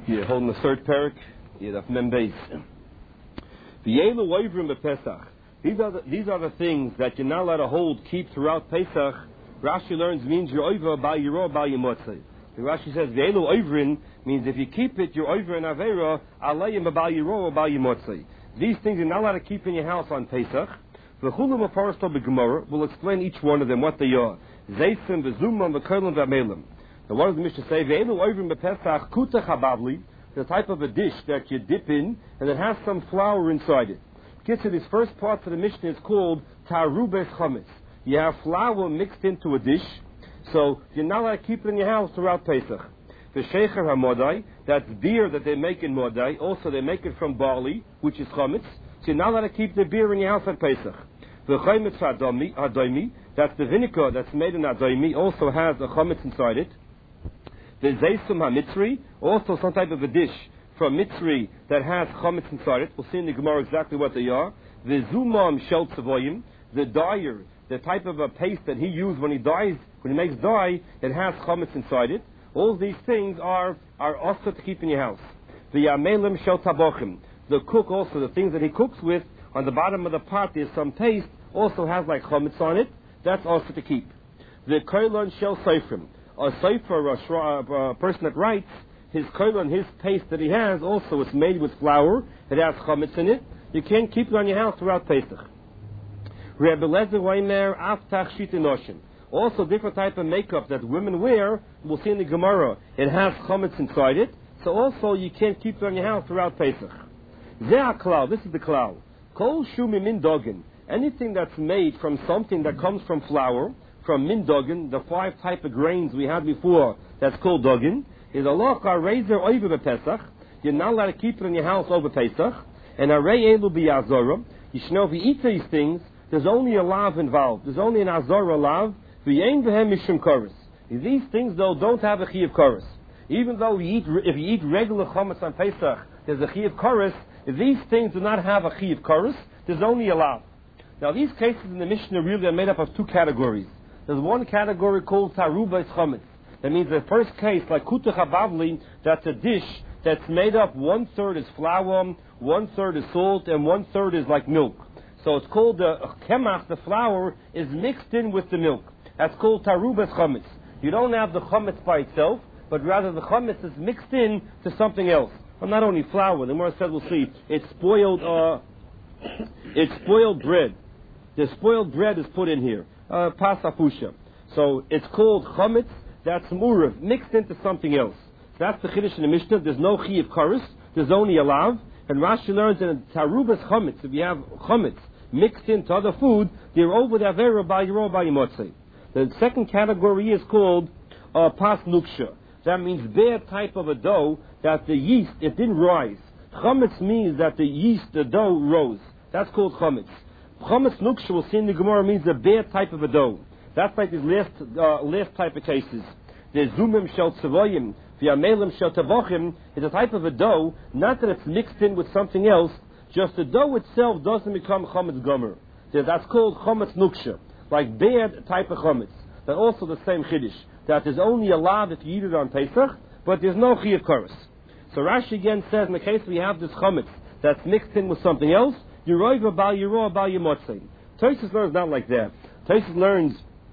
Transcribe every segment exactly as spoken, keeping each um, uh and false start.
You're holding the third parak. You have Membeis. V'yelu oivrim b'Pesach. These are the, these are the things that you're not allowed to hold, keep throughout Pesach. Rashi learns means you're over by yiro by yimotzei. The Rashi says v'yelu oivrim means if you keep it, you're over in avera alayim by yiro by yimotzei. These things you're not allowed to keep in your house on Pesach. V'chulu mafarasto b'Gemara. We'll explain each one of them what they are. Zeisim v'zumam v'kolim v'amelim. Now, what does the Mishnah say? Ve'elu oivrim b'Pesach kuta chabavli, the type of a dish that you dip in and it has some flour inside it. Gets to this first part of the Mishnah is called tarubes chametz. You have flour mixed into a dish, so you're not allowed to keep it in your house throughout Pesach. The shecher hamodai, that's beer that they make in modai. Also, they make it from barley, which is chametz. So you're not allowed to keep the beer in your house at Pesach. The chametz hadomi, that's the vinegar that's made in adomi, also has a chametz inside it. The zeisum ha-mitzri, also some type of a dish from Mitzri that has chametz inside it. We'll see in the Gemara exactly what they are. The zumam shel tzavoyim, the dyer, the type of a paste that he used when he dyes, when he makes dye, it has chametz inside it. All these things are are also to keep in your house. The yamelim shel tabochim, the cook also, the things that he cooks with, on the bottom of the pot there's some paste, also has like chametz on it. That's also to keep. The koilon shel seifrim, a sefer, a, shra, a person that writes, his koilon, his paste that he has, also is made with flour. It has chametz in it. You can't keep it on your house throughout Pesach. Rebbe Lezer Weimer aftach shitinoshim. Also, different type of makeup that women wear. We'll see in the Gemara. It has chametz inside it. So also, you can't keep it on your house throughout Pesach. Zeh klal. This is the klal. Kol shumi min dogin. Anything that's made from something that comes from flour, from min dogin, the five type of grains we had before, that's called dogin, is a loch razor over Pesach. You're not allowed to keep it in your house over Pesach. And a rei elu b'yazorah. You should know if you eat these things, there's only a lav involved. There's only an azorah lav. V'yein v'hem mishum koros. These things though don't have a chi of koros. Even though you eat, if you eat regular chametz on Pesach, there's a chi of koros. If these things do not have a chi of koros, there's only a lav. Now these cases in the Mishnah really are made up of two categories. There's one category called tarubas chametz. That means the first case, like kuta chabavli, that's a dish that's made up one third is flour, one third is salt, and one third is like milk. So it's called the kemach, the flour is mixed in with the milk. That's called tarubas chametz. You don't have the chametz by itself, but rather the chametz is mixed in to something else. Well, not only flour. The Gemara said, we'll see, it's spoiled. Uh, it's spoiled bread. The spoiled bread is put in here, uh, pasafusha. So it's called chametz. That's murav, mixed into something else. That's the chiddush in the Mishnah. There's no chi of karis. There's only a lav. And Rashi learns in tarubas chametz, if you have chametz mixed into other food, they're over the avera by yiro by yimotzei. The second category is called uh, pas nuksha. That means bad type of a dough that the yeast, it didn't rise. Chametz means that the yeast, the dough rose. That's called chametz. Chametz nuksha, we'll see in the Gemara, means a bad type of a dough. That's like these last, uh, last type of cases. The zumim shel tzavoyim, the amelim shel tavochim, is a type of a dough, not that it's mixed in with something else, just the dough itself doesn't become chametz gomer. That's called chametz nuksha, like bad type of chametz. That's also the same chiddush, that there's only a lav if you eat it on Pesach, but there's no chi of koros. So Rashi again says, in the case we have this chametz that's mixed in with something else, Yeroiva bal Yeroah bal Yemotzei. Tosfos learns not like that. Tosfos learns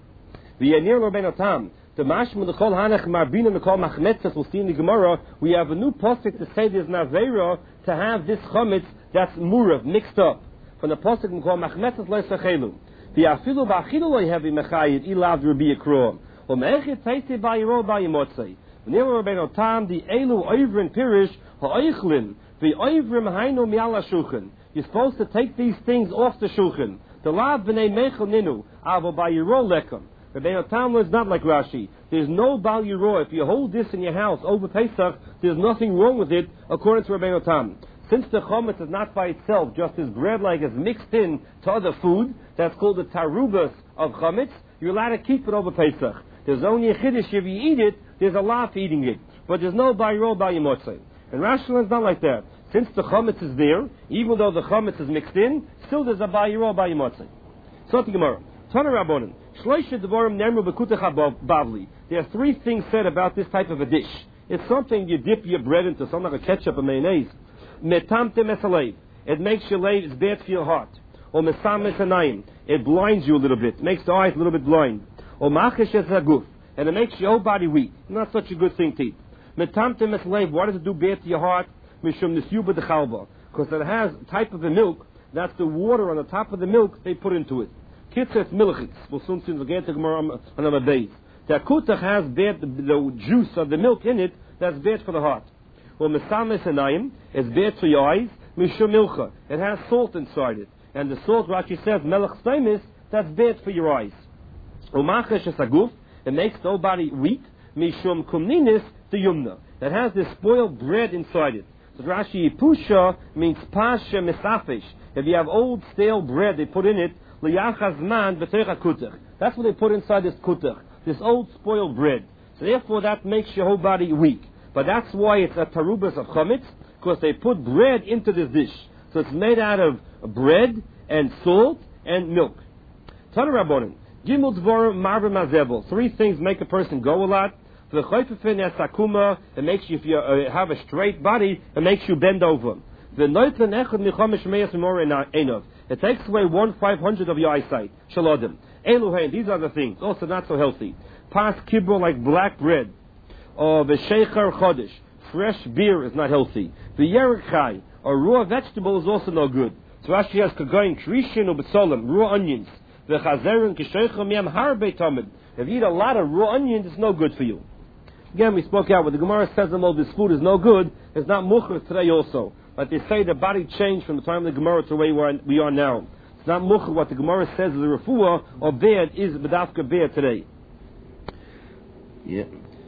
v'yanir Rabbeinu Tam. The mashma the kol hanach marbina the kol machmetzes. We'll see in the Gemara. We have a new pasuk to say there's nazera to have this chametz that's murav mixed up. From the pasuk we call machmetzes leisachelu. The afilu ba'achilu lo yehevi mechayid ilav Rabbi Yekro. Or me'echid teisi bal Yeroah bal Yemotzei. V'nir Rabbeinu Tam the elu oivrin pirish ha'oichlin v'oivrim hainu mi'ala shulchan. You're supposed to take these things off the shulchan. The lav b'nei mechel ninu avo bal Yeroah lekam. Rabbeinu Tam is not like Rashi. There's no bal Yeroah. If you hold this in your house over Pesach, there's nothing wrong with it, according to Rabbeinu Tam. Since the chametz is not by itself, just as bread like is mixed in to other food, that's called the tarubas of chametz, you're allowed to keep it over Pesach. There's only a chiddush if you eat it, there's a law for eating it. But there's no bal Yeroah bal Yemotzei. And Rashi is not like that. Since the chametz is there, even though the chametz is mixed in, still there's a bal Yeroah bal Yemotzei. So the Gemara. Tana Rabbanan. There are three things said about this type of a dish. It's something you dip your bread into, something like a ketchup or mayonnaise. Metamte mesalev. It makes your lave, it's bad for your heart. Or mesames anayim. It blinds you a little bit, makes the eyes a little bit blind. Or machesh es haguf. And it makes your whole body weak. Not such a good thing to eat. Metamte mesalev. Why does it do bad to your heart? Mishum nisyuba de chalba. Because it has a type of the milk, that's the water on the top of the milk they put into it. Kitzes milchitz. We'll soon see the Gemara to Gemara on another day. The akutach has bad, the, the juice of the milk in it, that's bad for the heart. Well, mesames anayim is bad for your eyes. Mishum milcha. It has salt inside it. And the salt, Rashi says, melech staimis, that's bad for your eyes. Umachesh es haguf. It makes the whole body weak. Mishum kumninis the yumna. That has this spoiled bread inside it. So Rashi Pusha means pasha misafesh. If you have old stale bread, they put in it liyachazman b'teich kutach. That's what they put inside this kutach, this old spoiled bread. So therefore, that makes your whole body weak. But that's why it's a tarubas of chametz, because they put bread into this dish. So it's made out of bread and salt and milk. Tana Rabbanan, Gimel Dvorim Marba Mazebel. Three things make a person go a lot. It makes you, if you uh, have a straight body, it makes you bend over. It takes away one five hundred of your eyesight. Shaladim. Eluhain, these are the things. Also not so healthy. Pas kibur, like black bread. Or the sheikher chodesh. Fresh beer is not healthy. The yerek or raw vegetable is also no good. So Rashi has kagoyin krishin or besolim, raw onions. The chazerin kisheichem yam harbe tamid. If you eat a lot of raw onions, it's no good for you. Again, we spoke out, what the Gemara says all this food is no good, it's not mucher today also. But they say the body changed from the time of the Gemara to where we are now. It's not mucher what the Gemara says is a refuah, or bad is bedafka bad today. Yeah.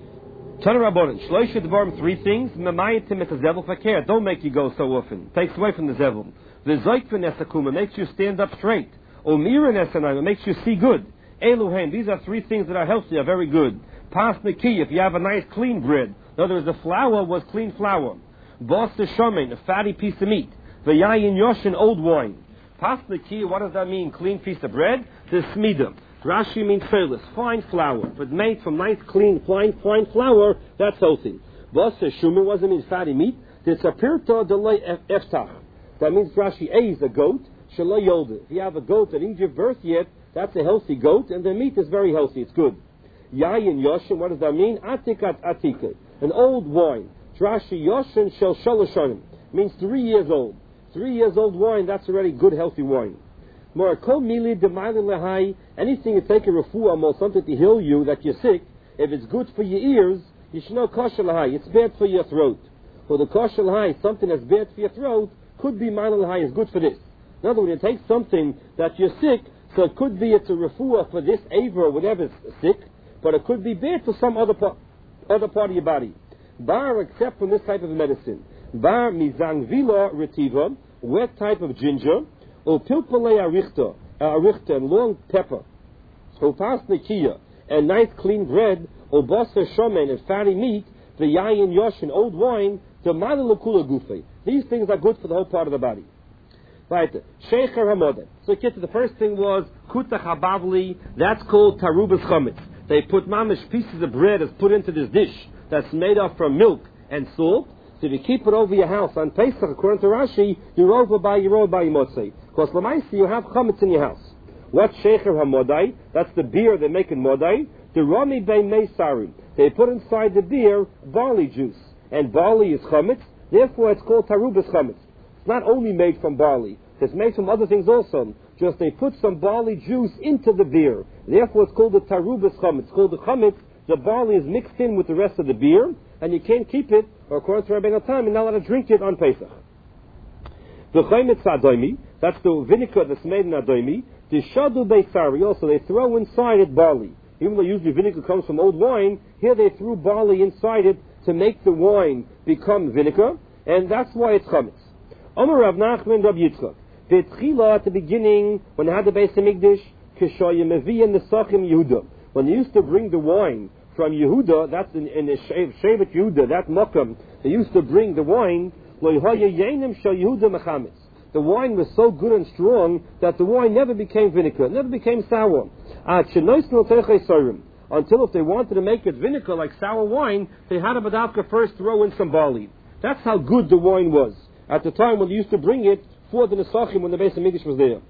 Tana Rabbanan, Shloisha Dvarim, three things, Memayitim et zevel fakir, don't make you go so often. Takes away from the zevel. The zoikvin esakuma makes you stand up straight. Omirin esanayim, makes you see good. Eluhem, these are three things that are healthy, are very good. Pas neki, if you have a nice clean bread. In other words, the flour was clean flour. Bos the shomen, a fatty piece of meat. V'yayin yoshin, old wine. Pas neki, what does that mean? Clean piece of bread? The smida. Rashi means fearless, fine flour. But made from nice, clean, fine, fine flour, that's healthy. Bos the shumen, what does it mean? Fatty meat? It's a pirta delay eftach. That means Rashi A is a goat. Shalai yolda. If you have a goat that didn't give birth yet, that's a healthy goat, and the meat is very healthy. It's good. Yayin Yoshin, what does that mean? Atikat Atika, an old wine. Drashi Yoshin Shel Shaloshanim, means three years old. Three years old wine, that's already good, healthy wine. Morakol Mili Demailin Lehai, anything you take a refuah or something to heal you that you're sick, if it's good for your ears, you should know kosher lahai, it's bad for your throat. For the kosher lahai, something that's bad for your throat, could be Mailin Lehai, is good for this. In other words, you take something that you're sick, so it could be it's a refuah for this aver or whatever's sick, but it could be bad for some other part, other part of your body. Bar, except from this type of medicine. Bar mizangvila retiva, wet type of ginger, or pilpale arichta, arichta, and long pepper, or pas nekiya, and nice clean bread, or basar shomen, and fatty meat, the yayin yoshin, old wine, the malalakula gufe. These things are good for the whole part of the body. Right. Sheikher hamodet. So get to the first thing was kutach habavli. That's called tarubas chametz. They put mamish pieces of bread that's put into this dish that's made up from milk and salt. So if you keep it over your house on Pesach, according to Rashi, you're over by you're over by Motzei. Because Lamaisi, you have chametz in your house. What's sheikher hamodai? That's the beer they make in modai. The rami bei meisari. They put inside the beer barley juice, and barley is chametz. Therefore, it's called tarubas chametz. It's not only made from barley, it's made from other things also. Just they put some barley juice into the beer. Therefore, it's called the tarubas chametz. It's called the chametz. The barley is mixed in with the rest of the beer, and you can't keep it, or according to Rabbeinu Tam, you're not allowed to drink it on Pesach. The chametz adoimi, that's the vinegar that's made in adoimi. The shadu beisari, also they throw inside it barley. Even though usually vinegar comes from old wine, here they threw barley inside it to make the wine become vinegar, and that's why it's chametz. Omer Rav Nachman Rav Yitzchak. V'etchila, at the beginning, when they had the Beis Hamikdash, Kishoyim Mevi and the Sachim Yehuda. When they used to bring the wine from Yehuda, that's in, in the Shevet Yehuda, that Makam, they used to bring the wine, Lo Yehoya Yenim Shal Yehuda Mechametz. The wine was so good and strong that the wine never became vinegar, never became sour. until if they wanted to make it vinegar like sour wine, they had to badavka first throw in some barley. That's how good the wine was at the time when they used to bring it for the Nesachim when the Beis HaMikdash was there.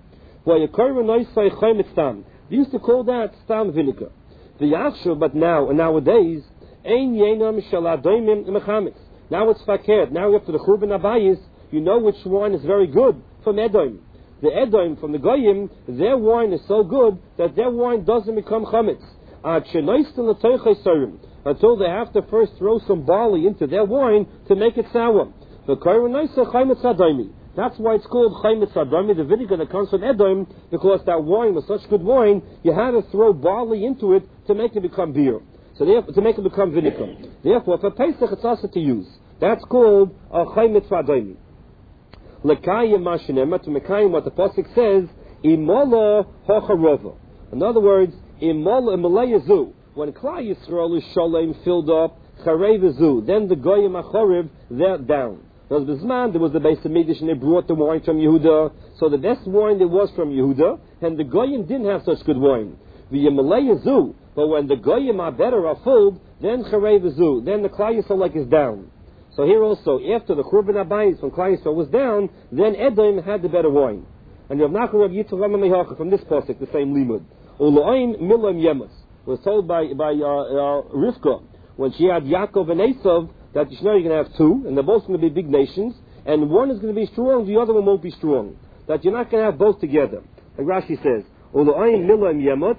They used to call that stam vinegar. The Yachshav, but now and nowadays, ein yenam shaladoimim mechametz. Now it's fakir. Now after the Churban Abayis, you know which wine is very good from Edom. The Edom from the Goyim, their wine is so good that their wine doesn't become chametz. Until they have to first throw some barley into their wine to make it sour. That's why it's called Chaimetz Adomi, the vinegar that comes from Edom, because that wine was such good wine, you had to throw barley into it to make it become beer. So therefore, to make it become vinegar. Therefore, for Pesach, it's also to use. That's called a Chaimetz Adomi. Lekayim Mashinema, to Mekayim, what the Pasuk says, Imola Hocharova. In other words, Imola Imalayazu. When Klal Yisrael is Sholem filled up, Charevazu, then the Goyim Achoriv, they're down. There was Bisman, there was the Beis HaMikdash, and they brought the wine from Yehuda. So the best wine there was from Yehuda, and the Goyim didn't have such good wine. V'yemalayazu, but when the Goyim are better, are filled, then Charevazu, then the Klal Yisrael like is down. So here also, after the Churban Abayis, when Klal Yisrael was down, then Edom had the better wine. And Rav Nachman Rav Yitzchak Rama Mehacha from this pasuk, the same limud. Uloim milam yemus was told by by uh, uh, Rivka when she had Yaakov and Esav that you know you're going to have two, and they're both going to be big nations, and one is going to be strong, the other one won't be strong. That you're not going to have both together. Like Rashi says, Uloim milam yemus.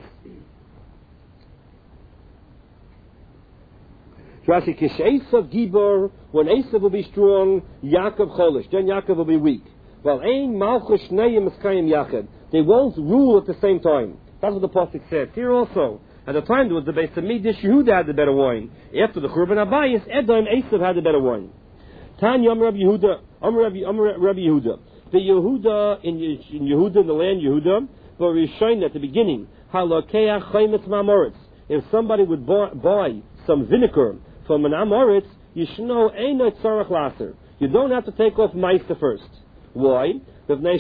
Rashi, Kish Esav Gibor, when Esav will be strong, Yaakov Cholish, then Yaakov will be weak. Well, Ein Malchus Shnayim Eskayim Yachad. They won't rule at the same time. That's what the pasuk says. Here also, at the time there was the Beis HaMikdash, Yehuda had the better wine. After the Churban Abayis, Edom, Esav had the better wine. Tanya Amar Rabbi Yehuda, Amar Rabbi Yehuda. The Yehuda, in, in Yehuda, in the land Yehuda, but Rishon at the beginning, Halakeach Chaimetz Ma'amoritz. If somebody would buy, buy some vinegar from an Amoritz, you should know, Eino Tzarach Laser. You don't have to take off Meister first. Why? You know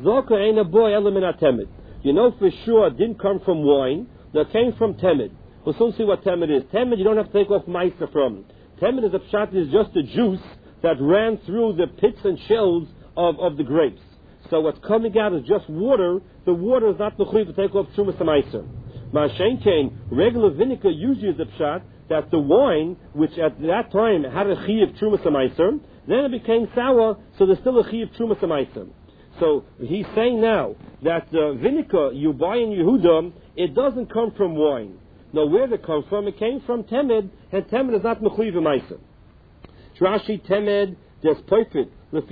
for sure it didn't come from wine, it came from temid. We'll soon see what temid is. Temid you don't have to take off meiser from. Temid is a pshat, is just the juice that ran through the pits and shells of, of the grapes. So what's coming out is just water. The water is not mechuyev to take off trumas meiser. Ma'ashen kain, regular vinegar usually is a pshat that the wine, which at that time had a chiyuv trumas meiser, then it became sour, so there's still a chiyuv trumas meiser. So he's saying now that the vinegar you buy in Yehuda, it doesn't come from wine. Now where did it come from? It came from temed, and temed is not mechuyev meiser. Rashi temed des perfect. At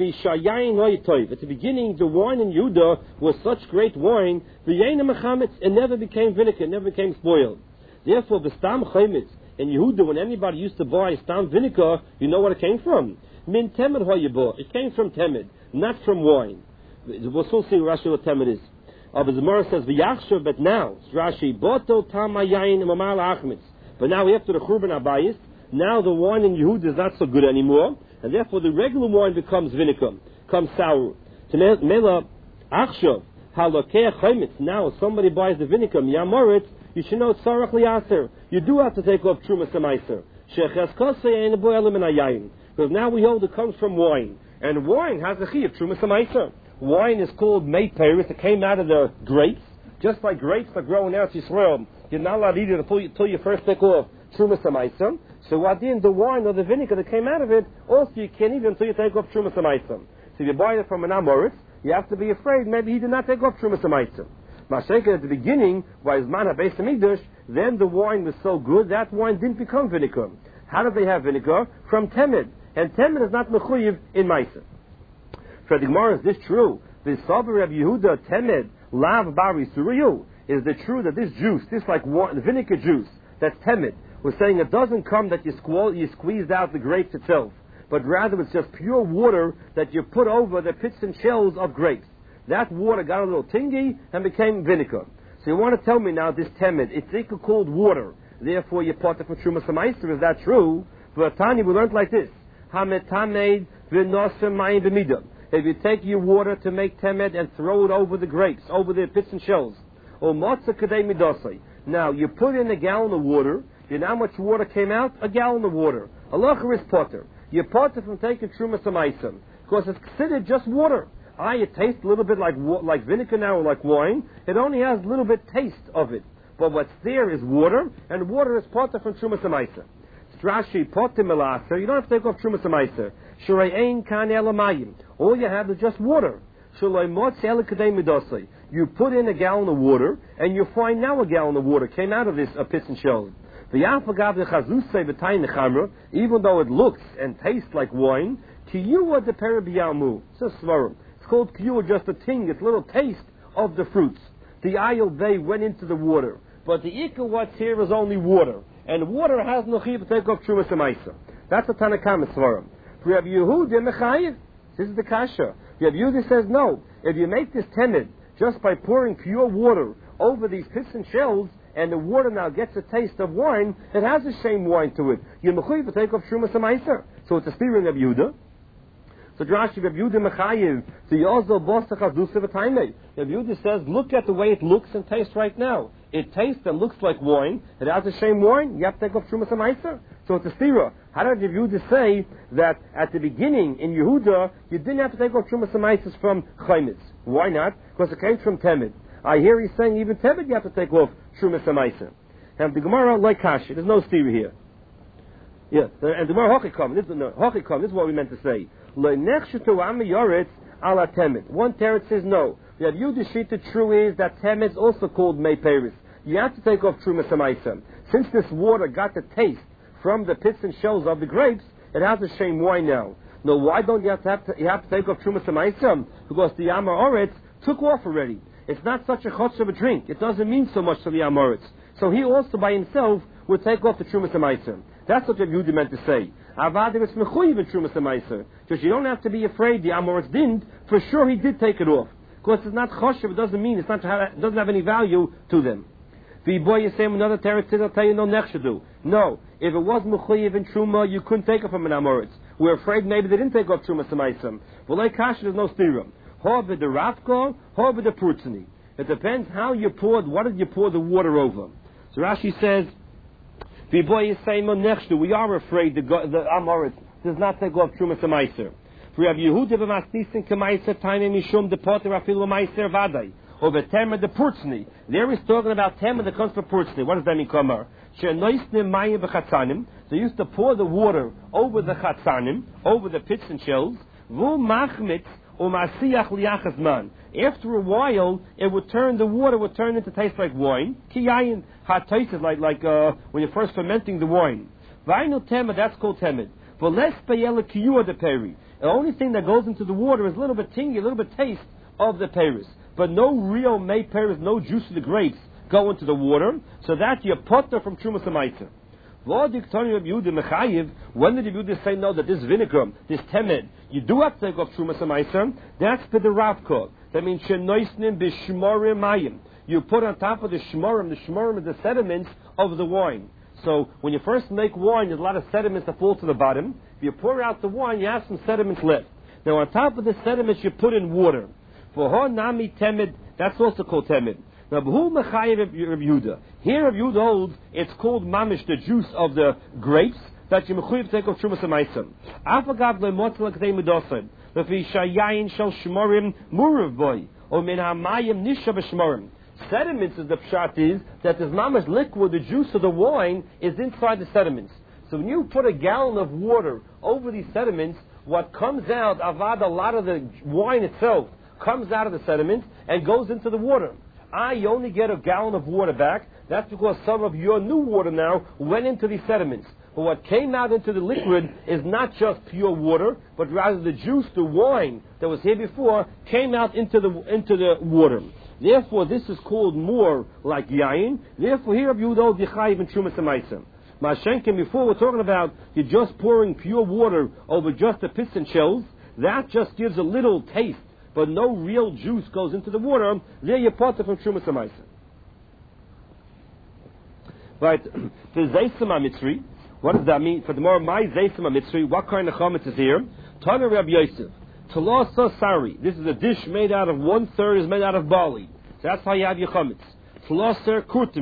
the beginning, the wine in Yehuda was such great wine, the yeina mechametz, it never became vinegar, it never became spoiled. Therefore, the stam chaimetz in Yehuda, when anybody used to buy stam vinegar, you know what it came from? Min temed hoyibah. It came from temed, not from wine. We'll still see Rashi what temed is. Uh, but the Gemara says v'yachshav, but now Rashi boto tamayayin mamal achmitz. But now after the Churban Abayis, now the wine in Yehuda is not so good anymore, and therefore the regular wine becomes vinegar, becomes sour. To mela achshav halokeh chaimitz. Now if somebody buys the vinegar yamoritz, you should know tzarach liaser. You do have to take off trumas meiser. Sheches kosei ein boelim in ayayin. Because now we hold it comes from wine, and wine has a chiyuv trumas meiser. Wine is called meiperis. It came out of the grapes, just like grapes that grow in Eretz Yisrael. You're not allowed to eat it until you, until you first take off trumas meiser. So what then the wine or the vinegar that came out of it, also you can't eat it until you take off trumas meiser. So if you buy it from an Amoritz, you have to be afraid maybe he did not take off trumas meiser. Mashayka at the beginning, by his man Beis HaMikdash, then the wine was so good that wine didn't become vinegar. How did they have vinegar? From temed. And temed is not mechuyev in meiser. For the Gemara, is this true? The Sabar of Yehuda temed lav bari suriyu. Is it true that this juice, this like water, the vinegar juice, that's temed, we're saying it doesn't come that you, squall, you squeezed out the grapes itself, but rather it's just pure water that you put over the pits and shells of grapes. That water got a little tingy and became vinegar. So you want to tell me now this temed, it's equal called water. Therefore you part it from trumas meiser. Is that true? But Tanya, we learned like this: Hametamed v'nosem mayim b'midah. If you take your water to make temed and throw it over the grapes, over the pits and shells, or matzah kadei midasai, Now, you put in a gallon of water. You know how much water came out? A gallon of water. Halacha is potter. You're potter from taking Trumas Amaisa, because it's considered just water. Ah, it tastes a little bit like like vinegar now or like wine. It only has a little bit taste of it. But what's there is water, and water is potter from Trumas Amaisa. Strashi potter melaser. You don't have to take off Trumas Amaisa. Shrei ein kan elamayim. All you have is just water. You put in a gallon of water, and you find now a gallon of water came out of this uh, pits and shells. Even though it looks and tastes like wine, kiyua de peribiyamu. It's It's called kiyua, just a ting. It's a little taste of the fruits. The ayil they went into the water, but the ikka what's here is only water, and water has no chiyuv to take off trumas amaisa. That's a Tanakama svarim. For Rabbi Yehuda mechayiv. This is the kasha. Rabbi Yehuda says no. If you make this temid just by pouring pure water over these pits and shells, and the water now gets a taste of wine, it has the same wine to it. You're mechuyev to take off trumas amaisa. So it's a steering of Yehuda. So Rashi Rabbi Yehuda mechayiv. So Yozel bosach adusa v'taimei. Rabbi Yehuda says, look at the way it looks and tastes right now. It tastes and looks like wine. It has the same wine. You have to take off trumas amaisa. So it's a stira. How did Yehuda say that at the beginning in Yehuda you didn't have to take off trumas amaisa from chaymitz? Why not? Because it came from temid. I hear he's saying even temid you have to take off trumas amaisa. And the Gemara like kashi. There's no stira here. Yeah, and the Gemara hochikam. This is no, hochikam. This is what we meant to say. Le'nechshetu am yoretz ala temid. One teretz says no. The Yehuda shita true is that temid is also called mei peris. You have to take off trumas amaisa. Since this water got the taste from the pits and shells of the grapes, it has the same wine now. No, why don't you have to, have to, you have to take off trumas amaisa? Because the Yama Oretz took off already. It's not such a chotz of a drink. It doesn't mean so much to the Yama Oretz. So he also by himself would take off the trumas amaisa. That's what Rabbi Yehuda meant to say. Avadim is mechuyev in trumas amaisa. Just you don't have to be afraid the Yama Oretz didn't. For sure he did take it off. Because it's not choshev. It doesn't mean it's not it doesn't have any value to them. The boy you say another teretz says I'll tell you no nechshadu. No, if it was mechuyev in truma, you couldn't take it from an amoritz. We're afraid maybe they didn't take off truma samaisam. Well, like kasha, there's no stirum. However, the rafko, however the prutzini. It depends how you poured. What did you pour the water over? So Rashi says, the boy you say no nechshadu. We are afraid the the amoritz does not take off truma samaisam. For Rabbi Yehuda b'masnisin k'maiser time mishum depoter afilu maiser vaday. Over tema the purtzny. There he's talking about tema that comes from purtzny. What does that mean, Kamar? They used to pour the water over the chatzanim, over the pits and shells. After a while, it would turn, the water would turn into taste like wine. Kiyayin hot tasted like like uh, when you're first fermenting the wine. Vainu tema, that's called temid. But less payela kiyua de peri. The only thing that goes into the water is a little bit tingy, a little bit taste of the peris. But no real may peris, no juice of the grapes go into the water, so that you potter from trumas amaisa. When did the Yehuda say no, that this vinegar, this temed, you do have to take off trumas amaisa? That's the ravkot. That means shenoisnim b'shmorim mayim. You put on top of the shmorim, the shmorim is the sediments of the wine. So when you first make wine, there's a lot of sediments that fall to the bottom. If you pour out the wine, you have some sediments left. Now on top of the sediments, you put in water. For ho nami temid, that's also called temid. Now, b'hu mechayev Rabbi Yehuda. Here, Rabbi Yehuda holds it's called mamish, the juice of the grapes that you mechuyev take off trumas amaisam. Afagav lemotzel k'dei medosim. Lefi shayayin shel shmorim murav boy or min hamayim nisha b'shmorim. Sediments is the pshat is that this mamish liquid, the juice of the wine, is inside the sediments. So when you put a gallon of water over these sediments, what comes out, avad, a lot of the wine itself comes out of the sediments and goes into the water. I only get a gallon of water back. That's because some of your new water now went into these sediments. But what came out into the liquid is not just pure water, but rather the juice, the wine that was here before, came out into the into the water. Therefore, this is called more like yayin. Therefore, here you know the chayiv and trumas amaisa. Mashenkin, before we're talking about you're just pouring pure water over just the pits and shells. That just gives a little taste, but no real juice goes into the water. There you part it from trumas amaisa. Right, the zeisama mitzri. What does that mean? For the more my zeisama mitzri, what kind of chametz is here? Tana Rabbi Yosef. Talasa sari. This is a dish made out of one third is made out of barley. So that's how you have your chametz. Talasa kurtami.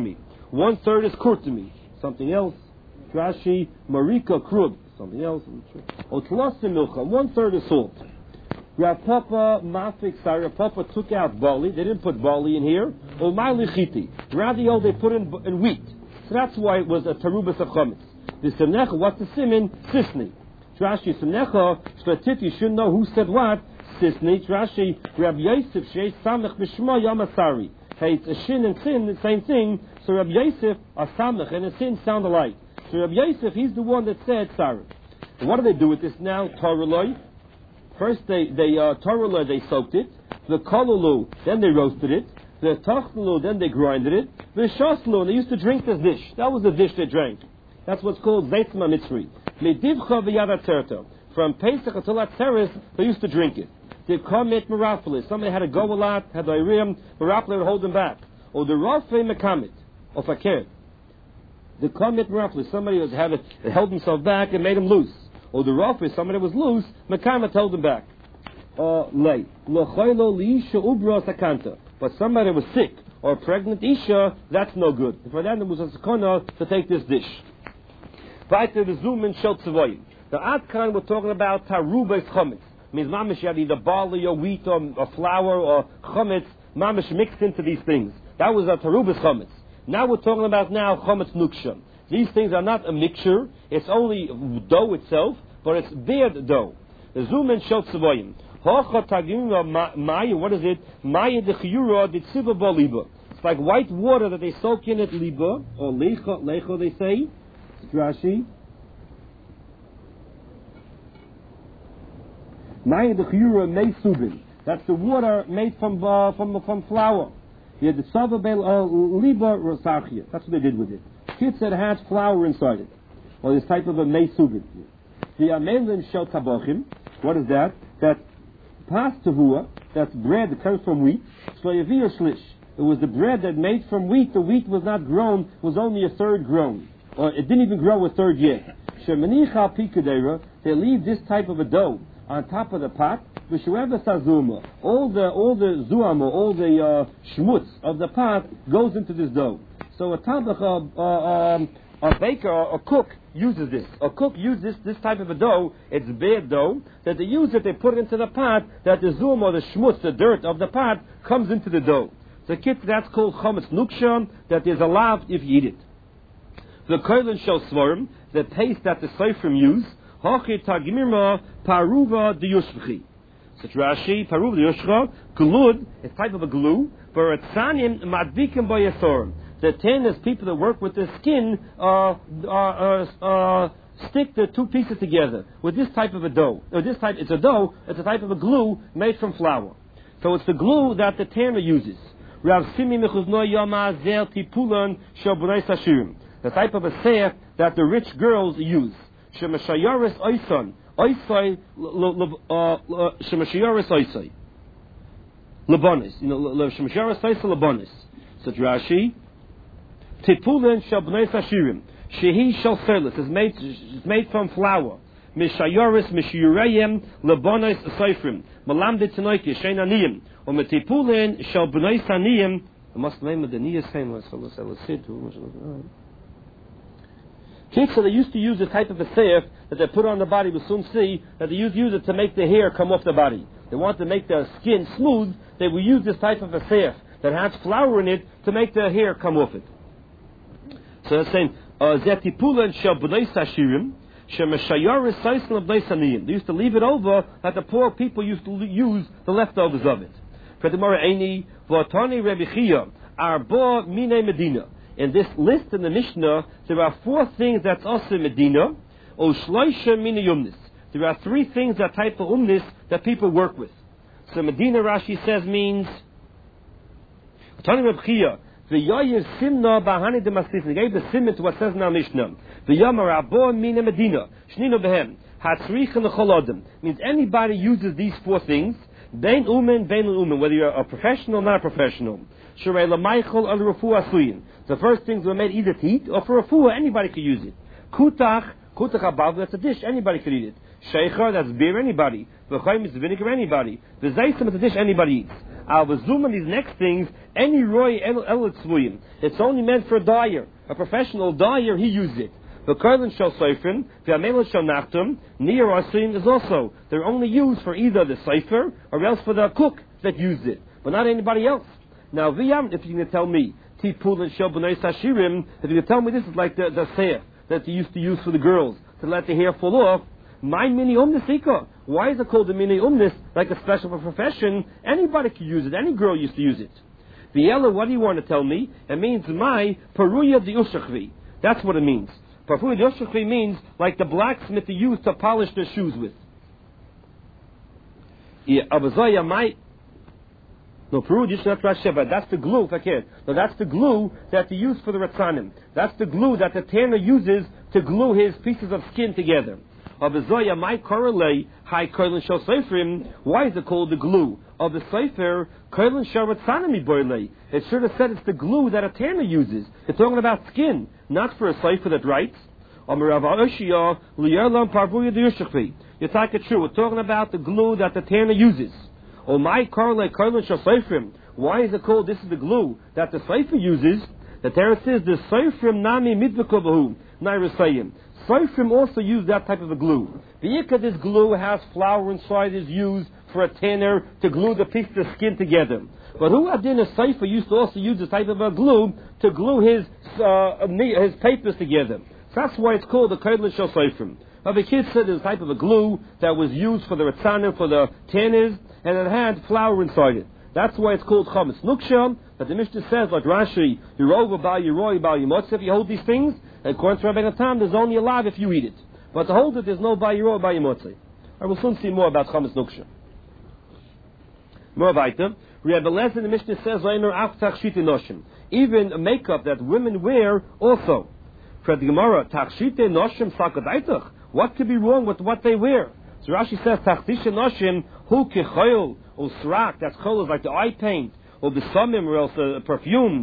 One third is kurtumi, something else. Rashi, marika krub, something else. Otlasim milcha, one third is salt. Rav Papa mafik sari, Rav Papa took out barley. They didn't put barley in here. Or ma'lichiti. Rather, they put in, in wheat. So that's why it was a tarubas of chametz. The semnecha, what's the simin? Sisni. Rashi, semnecha, shlatiti, you should know who said what. Sisni. Rashi, Rav Yosef, shei samech b'shma yamasari. Hey, it's a shin and sin, the same thing. So Rav Yosef, a samech and a sin sound alike. So Rav Yosef, he's the one that said sari. What do they do with this now? Torah loy. First they, they uh, Torah loy, they soaked it. The kolulu, then they roasted it. The tachlalu, then they grinded it. The shaslu, and they used to drink this dish. That was the dish they drank. That's what's called Zeitzma Mitzri. Medivcha v'yad atzerta. From Pesach until Atzeres, they used to drink it. They come at Merapolis. Somebody had to go a lot, had the Iriam, Merapolis would hold them back. Or the Rafe Mekamit, of Fakir. The come at Merapolis. Somebody was, had to, held himself back and made him loose. Or the Rafe, somebody was loose, Mekamit held him back. Uh, lay. L'choylo liisha ubra sakanta. But somebody was sick, or pregnant Isha, that's no good. For that, there was a sakana to take this dish. Weiter the zoom in shel tzavoyim. The Adkan we're talking about tarubes chametz. Means mamish you have either barley or wheat or, or flour or chametz, mamish mixed into these things. That was a tarubes chametz. Now we're talking about now chametz nuksha. These things are not a mixture. It's only dough itself, but it's beard dough. The zoom in shel tzavoyim. Maya, what is it? Maya de chiyura de tziva ba liba. It's like white water that they soak in at liba, or lecha, lecha they say. Rashi. Maya de chiyura mei subin. That's the water made from uh, from from flour. You had the tzava bel liba rosachia. That's what they did with it. Kids that has flour inside it, or this type of a mei subin. The amelin shel tabochim. What is that? That Pastahua, that's bread that comes from wheat. Shloyavir shlish. It was the bread that made from wheat. The wheat was not grown, was only a third grown. Or it didn't even grow a third yet. Shemanicha pikadera, they leave this type of a dough on top of the pot. V'shueva sazuma. All the, all the zuama, all the uh, shmutz of the pot goes into this dough. So a tabach, uh, um, a baker or a cook uses this. A cook uses this, this type of a dough. It's bad dough that they use it. They put it into the pot. That the zoom or the schmutz, the dirt of the pot, comes into the dough. So kit that's called chametz nuksha. That is allowed if you eat it. The koilin shel svarim, the paste that the seifrim use. Hachi tagmirma paruva deyushchi. Such Rashi paruva deyushcha glud. It's type of a glue. But etzanim madvikim bayasorim. The ten is people that work with the skin, uh, uh, uh, uh, stick the two pieces together with this type of a dough. Or this type, it's a dough, it's a type of a glue made from flour. So it's the glue that the tanner uses. Rav Simi mechuzno yama zel tipulan shabunay sashirim. The type of a seif that the rich girls use. Shemashayaris oisan. Oisai, shemashayaris oisai. Labonis. You know, shemashayaris oisai labonis. So Rashi. Tipulin shel bnei sashirim. Shehi shel serlis is made is made from flour. Mishayoris mishurayim labonis seifrim. Malam de tenoike sheinaniyim. Or metipulin shel bnei saniyim. I must name the niyas same. Let's let's let's see too. Kids, so they used to use a type of a seif that they put on the body. We'll soon see that they used to use it to make the hair come off the body. They want to make the skin smooth. They will use this type of a seif that has flour in it to make the hair come off it. So they're saying, Zetipulan shel b'nei sashirim, shemeshayaris saisel b'nei saniyim. They used to leave it over that the poor people used to use the leftovers of it. Fredimara Eini, V'atani Rebbe Chia, Arba Mine Medina. In this list in the Mishnah, there are four things that's also Medina, O Shloisha Mine Yumnis. There are three things that type of umnis that people work with. So Medina, Rashi says, means, V'atani Rebbe Chia, the Yoyer Simna Bahani de Masif. They gave the Simna to what says in our Mishnah. The Yamar Abo Mina Medina. Shnino Behem. Hatzrich and Cholodim. Means anybody uses these four things. Bein Umen, Bein Umen. Whether you're a professional or not a professional. Shrei Lamaichel al Rafu Asuyin. The first things were made either to eat or for Rafu. Anybody could use it. Kutach, Kutach habav, that's a dish, anybody could eat it. Sheicher, that's beer, anybody. V'chaim is vinegar, anybody. V'zaysim, it's a dish, anybody eats. Al v'zum, these next things, any roy el el tzvuyim. It's only meant for a dyer. A professional dyer, he uses it. The Karlin shel seifrim, the Amelin shel nachtum, near asim is also. They're only used for either the seifer or else for the cook that used it, but not anybody else. Now, v'yam, if you're going to tell me, tipul and shel b'nei sashirim, if you're going to tell me this is like the, the seif that they used to use for the girls to let the hair fall off, my mini umnisika. Why is it called a mini umnis, like a special profession? Anybody could use it. Any girl used to use it. V'yela, what do you want to tell me? It means my paruya di ushachvi. That's what it means. Paruya di ushachvi means like the blacksmith they used to polish their shoes with. Yeah, abazaya my. No, paruya di that's the glue, if I can. No, that's the glue that they use for the ratzanim. That's the glue that the tanner uses to glue his pieces of skin together. Abazoya, my korelei, high korelin shel seifrim. Why is it called the glue of the seifer? Korelin shel ratzanim boilei. It should have said it's the glue that a tanner uses. It's talking about skin, not for a seifer that writes. You take it true. We're talking about the glue that the tanner uses. Oh, my korelei, korelin shel seifrim. Why is it called? This is the glue that the seifer uses. The Torah says the seifrim nami midvikobahu nairasayim. Seifrim also use that type of a glue. The ikka, this glue has flour inside, is used for a tanner to glue the pieces of skin together. But who adin a seifer used to also use this type of a glue to glue his uh, his papers together. So that's why it's called the korelin shel seifrim. Now the kid said there's a type of a glue that was used for the ratzanim, for the tanners, and it had flour inside it. That's why it's called chametz nuksha. But the Mishnah says, like Rashi, Yerova bal Yeroi bal Yemotze, if you hold these things, and according to Rabbi Natan, there's only a lav if you eat it. But to hold it, there's no bal Yeroi bal Yemotze. I will soon see more about chametz nuksha. More weiter. Rabbi Lezer, the Mishnah says, even a makeup that women wear also. For the Gemara, tachshite noshim sakadaitach. What could be wrong with what they wear? So Rashi says, tachtisha noshim hu kechoil usrak. That's chol is like the eye paint. Or the samim, or else a perfume,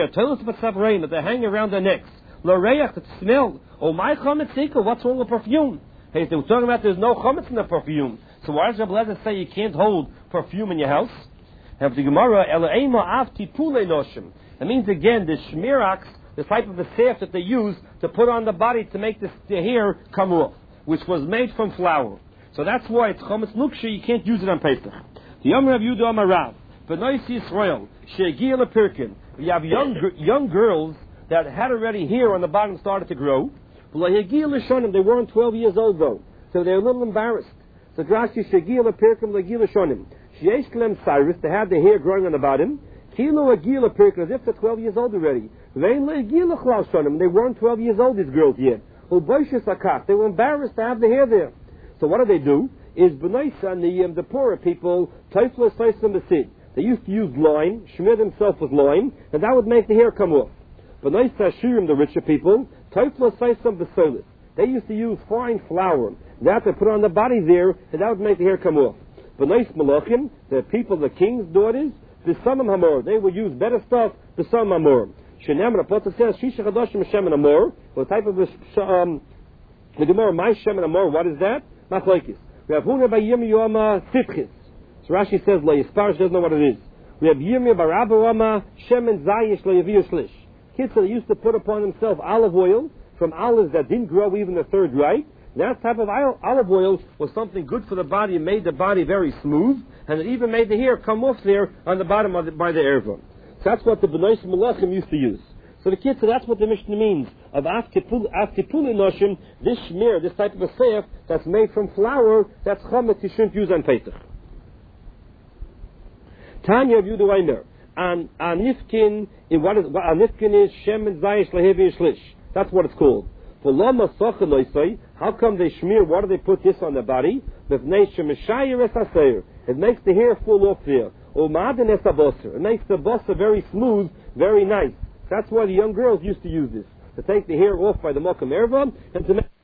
that they hang around their necks. L'reach, that smell. Oh, my chametz, what's wrong with perfume? Hey, they were talking about there's no chametz in the perfume. So why does Rabbi Lezer say you can't hold perfume in your house? Have the Gemara, Elaima av tipule noshim. It means again the shmirax, the type of the seif that they use to put on the body to make the, the hair come off, which was made from flour. So that's why it's chametz nuksha. You can't use it on Pesach. The Yom Rav Yudah Amarav. But nois Yisrael, she'egil a pirkin. We have young young girls that had already hair on the bottom started to grow. They weren't twelve years old though, so they're a little embarrassed. So Drashi she'egil a pirkin legil shonim. She'esh klem cyrus, they had the hair growing on the bottom. Kilo agil a pirkin, as if they're twelve years old already. They weren't twelve years old, these girls yet. They were embarrassed to have the hair there. So what do they do? Is b'noisa and the um, the poorer people teifla seisim b'sid. They used to use lime, shmir themselves with lime, and that would make the hair come off. But nice ashirim, the richer people, teifla seisam b'solis. They used to use fine flour. That they put on the body there, and that would make the hair come off. But nice malachim, the people, the king's daughters, b'samam hamor. They would use better stuff, b'samam hamor. Shenem Rapota says, shisha chadashim shemen hamor. What type of um, the Gemara, my shemen hamor, what is that? Machlokes. We have huna bayim yoma sitchis. So Rashi says, La Yisparish doesn't know what it is. We have Yirmiyah Barabawama, Shemen Zayish, La Yaviyu Shlish. Kids that used to put upon themselves olive oil from olives that didn't grow even the third right. That type of olive oil was something good for the body and made the body very smooth, and it even made the hair come off there on the bottom of the, by the erva. So that's what the B'nai Malachim used to use. So the kids said that's what the Mishnah means of Aftipuli Noshim, this shmir, this type of a seif that's made from flour, that's chametz you shouldn't use on Pesach. Tanya of Yudu and Anifkin, in what is Anifkin is Shemen Zayish Lehevi Shlish. That's what it's called. For Lama Sochaloisai, how come they shmir? Why do they put this on the body? It makes the hair fall off there. It makes the bossa very smooth, very nice. That's why the young girls used to use this, to take the hair off by the Mokum Erva and to make